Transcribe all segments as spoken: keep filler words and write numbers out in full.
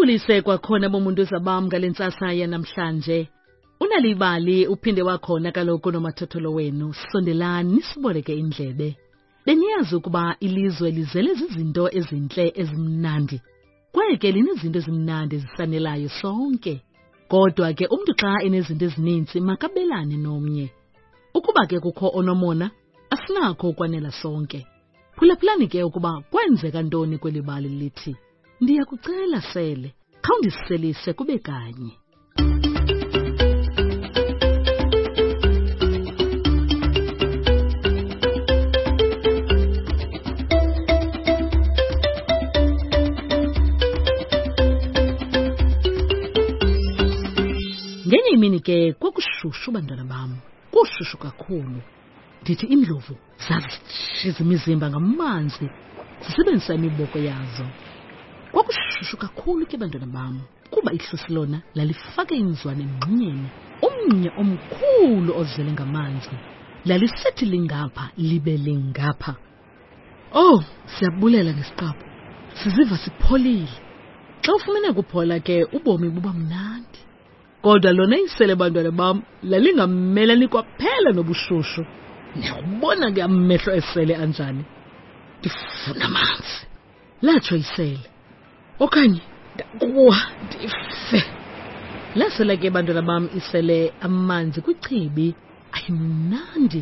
Sibulise kwakhona bomuntu zabam ngalentsasa yanamhlanje. Unalibali uphinde wakhona kaloku nomathotholo wenu. Sondelani siboleke indlebe. Beniyazi ukuba ilizwe lizele zizinto ezinhle ezimnandi. Kwaye ke linezinto ezimnandi zisanelayo sonke. Kodwa ke umuntu xa enezinto ezininzi makabelane nomnye. Ukuba ke kukho onomona, asinakho ukwanela sonke. Phulaphulani ke ukuba kwenzeka ntoni kweli bali lithi. Ndiyakucela Sele, khawundiselise kube kanye. Ngenye imini ke kwakushushu bantwana bam, kushushu kakhulu. Ndithi indlovu zazitshiza imizimba ngamanzi, zisebenzisa imiboko yazo. Kwakushushu kakhulu ke bantwana bam, kuba ihlosi lona lalifake inzwane emngxunyeni, umnye omkhulu ozele ngamanzi. Lalisethi lingapha libe lingapha. Oh, siyabulela ngesiqapho. Siziva sipholile. Xa ufumene kuphola ke ubomi buba mnandi. Kodwa lona isele bantwana bam lalingamelani kwaphela nobushushu. Niyabona ke amehlo esele anjani. Ndifuna amanzi. Latsho isele. Okanye ndakuwa ndife. Lasela ke bantwana bam isele amanzi kwichibi ayimnandi.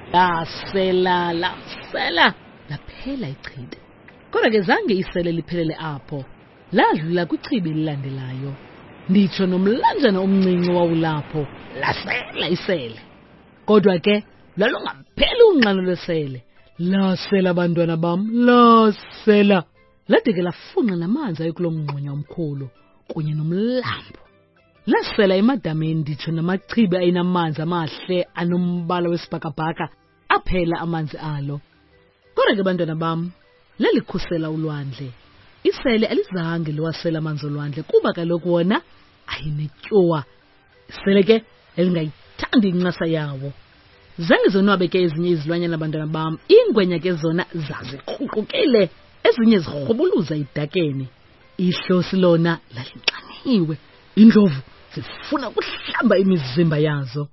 Lasela lasela laphela ichibi. Kodwa ke zange isele liphelele apho. Ladlula kwichibi elilandelayo. Nditsho nomlanjana omncinci wawulapho lasela isele. Kodwa ke lalungapheli unxano lwesele. Lasela bantwana bam, lasela. Lade ke lafunxa namanzi ayekulo mngxunya omkhulu kunye nomlambo. Lasela emadameni nditsho namachibi ayinamanzi amahle anombala wesibhakabhaka aphela amanzi alo. Kodwa ke bantwana bam, lalikhusela ulwandle. Isele alizange liwasela amanzi olwandle kuba kaloku wona ayinetyuwa. Isele ke elingayithandi incasa yawo. Zange zonwabe ke ezinye izilwanyana abantwana bam, ingwenya ke zona zazikruqukile, ezinye zirhubuluza idakeni. Ihlosi lona lalinxaniwe, indlovu zifuna ukuhlamba imizimba yazo.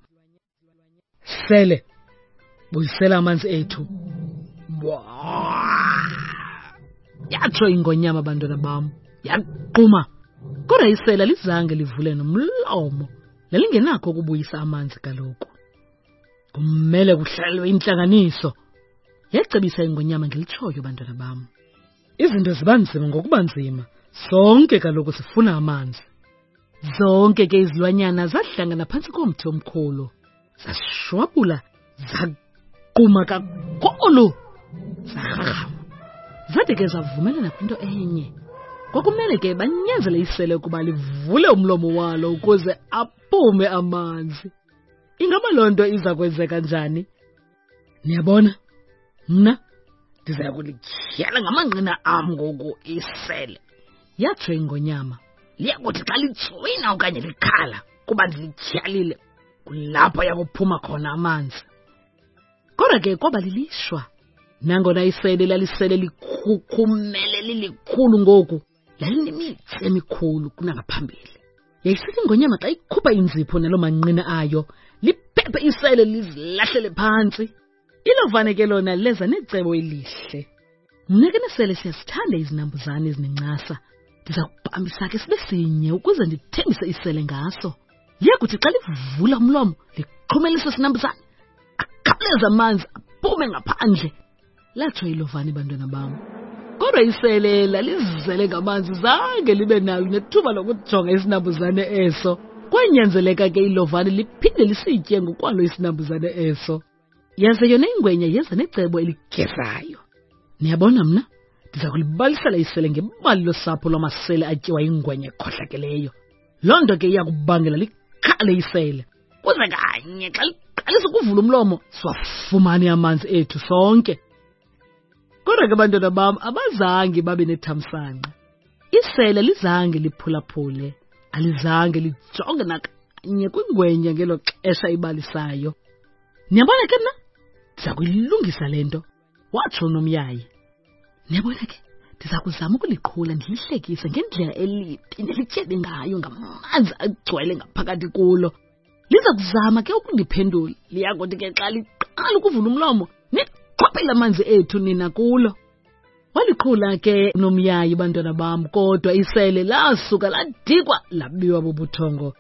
Sele, buyisela amanzi ethu. Yatsho ingonyama abantwana bam, yaquma. Kodwa isele lizange livule nomlomo, lalingenakho ukubuyisa amanzi kaloku. Kumele kuhlalwe intlanganiso. Yacebisa ingonyama ngelitshoyo bantwana bam. Izinto ziba nzima ngokuba nzima, sonke kaloku sifuna amanzi. Zonke ke izilwanyana zahlangana phantsi komthi omkhulu. Zashwabula, zaquma kakhulu. Zarhama. Zade ke zavumelana kwinto enye. Kwakumele ke banyanzele isele ukuba livule umlomo walo ukuze aphume amanzi. Ingaba loo nto iza kwenzeka njani? Niyabona, mna ndiza kulityhala ngamanqina am ngoku isele. Yatsho ingonyama, liyakuthi xa litswina okanye likhala kuba ndilityhalile, kulapho yakuphuma khona amanzi. Kodwa ke kwaba lilishwa. Nangona isele lalisele likhukhumele lilikhulu ngoku, lalinemithi emikhulu kunangaphambili. Yayisithi ingonyama xa ikhupha inzipho nalo manqina ayo, liphephe isele lizilahlele phantsi. Ilovane ke lona leza necebo elihle. Mna ke nesele siyasithanda izinambuzane ezinencasa. Ndiza kubambisa ke sibe sinye ukuze ndithembise isele ngaso. Liyakuthi xa livula umlomo liqhumelise sinambuzane, akhawuleze amanzi aphume ngaphandle. Latsho ilovane bantwana bam. Kodwa isele lalizele ngamanzi, zange libe nalo nethuba lokujonga isinambuzane eso. Kwanyanzeleka ke ilovane liphinde lisitye ngokwalo isinambuzane eso. Yaze yona ingwenya yenza necebo eligezayo. Niyabona mna, ndiza kulibalisela isele ngebali losapho lwamasele atyiwa ingwenya ekhohlakeleyo. Loo nto ke iyakubangela likhale isele. Kuze kanye xa liqalisa ukuvula umlomo, siwafumane amanzi ethu sonke. Kodwa ke bantwana bam, abazange babe nethamsanqa. Isele lizange liphulaphule, alizange lijonge nakanye kwingwenya ngelo xesha ibalisayo. Niyabona ke mna, ndiza kuyilungisa le nto, watsho unomyayi. Niyabona ke, ndiza ndiza kuzama ukuliqhula ndilihlekise ngendlela elibi nelityebe ngayo ngamanzi agcwele ngaphakathi kulo. Liza kuzama ke ukundiphendula, liyakuthi ke xa liqala ukuvula umlomo niqhwaphele amanzi ethu nina kulo. Waliqhula ke nomyayi bantwana bam, kodwa isele lasuka ladikwa labiwa bubuthongo.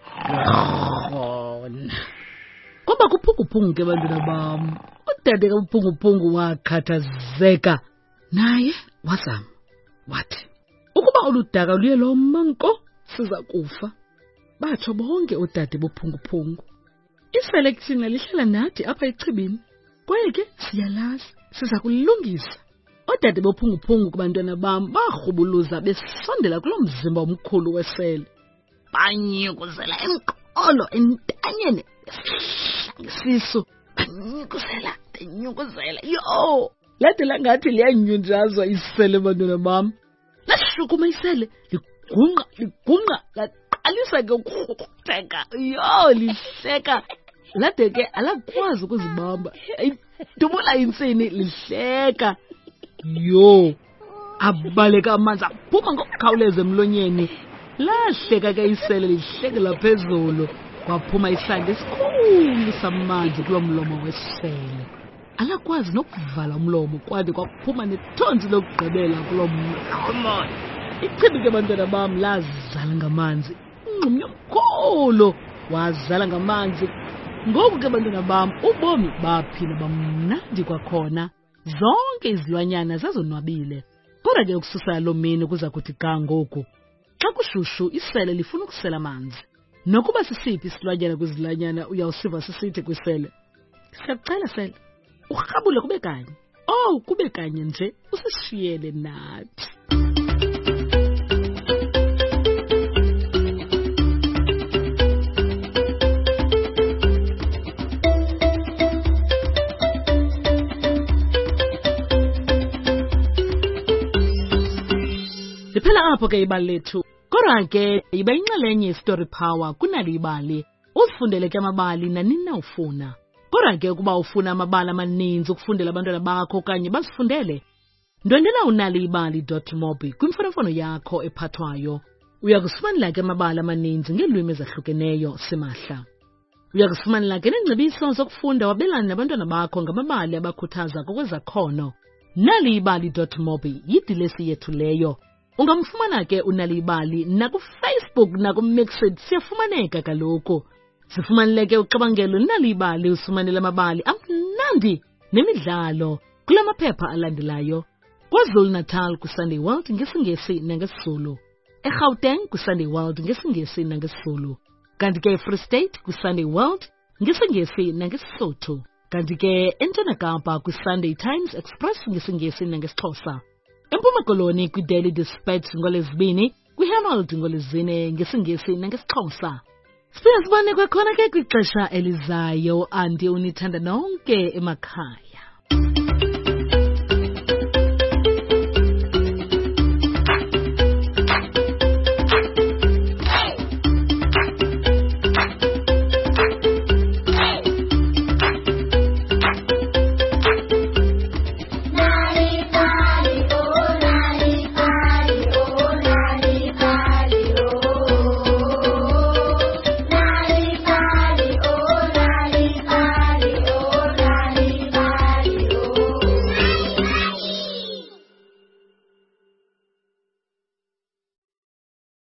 Kwaba kuphunguphungu ke bantwana bam. Udade kabuphunguphungu wakhathazeka, naye wazama wathi, ukuba oludaka luye lo manko siza kufa. Batsho bonke udade bophunguphungu. Isele thina lihlala nathi apha echibini, kwaye ke siyalazi siza kulilungisa. Odade bophunguphungu kubantwana bam barhubuluza besondela kulo mzimba omkhulu wesele. Banyukusela emqolo entanyeni ngesisu. Banyukusela, banyukusela. Yo! Lade langathi liyanyunjazwa isele bantwana bam. Lashukuma isele, ligunqa, ligunqa, laqalisa ke ukuteka. Yo, lihleka. Lade ke alakwazi ukuzibamba. Dubula insini lihleka. Yo, abaleka amanzi aphuma ngokukhawuleza emlonyeni. Lahleka ke isele lihlekela phezulu. Kwaphuma isandi esikhulu samanzi kulo mlomo wesele. Alakwazi nokuvala umlomo kwade kwaphuma nethonzi lokugqibela kulo mlomo. Ichibi ke bantwana bam lazala ngamanzi. Unqumyo omkhulu wazala ngamanzi. Ngoku ke bantwana bam ubomi baphinda bamnandi kwakhona. Zonke izilwanyana zazonwabile. Kodwa ke ukususela lo mini kuza kuthi ga ngoku. Xa kushushu isele lifuna ukusela amanzi. Nokuba sisiphi isilwanyana kwizilwanyana uyawusiva sisithi kwisele, siyakucela sele, urhabule kube kanye. Oh, kube kanye nje, usishiyele nathi. Liphela apho ke ibali lethu. Kodwa ke iba inxalenye yestory power kunali ibali. Uzifundele ke amabali nanini ufuna. Kodwa ke ukuba ufuna amabali amaninzi ukufundela abantwana bakho okanye bazifundele, ndwendela unali ibali dot mobi kwimfonomfono yakho ephathwayo. Uyakusifumanela ke amabali amaninzi ngeelwimi ezahlukeneyo simahla. Uyakusifumanela ke neengcebiso zokufunda wabelana nabantwana bakho ngamabali abakhuthaza ngokwezakhono. Nali ibali dot mobi yidilesi yethu leyo. Ungamfumana ke unali ibali na ku Facebook na ku Mixed siyafumaneka kaloku. Sifumanele ke uqabangelo nali ibali usumanele amabali amnandi nemidlalo kula maphepha alandelayo. KwaZulu Natal ku Sunday World ngesingesi nangesizulu. eGauteng ku Sunday World ngesingesi nangesizulu. Kanti ke Free State ku Sunday World ngesingesi nangesisotho. Kanti ke eNtshona Kapa ku Sunday Times Express ngesingesi nangesixhosa. Empuma Koloni ku Daily Dispatch ngolezibini, ku Herald ngolezine ngesingesi nangesixhosa. Sibone kwakhona ke kwixesha elizayo andi unithanda nonke emakhaya.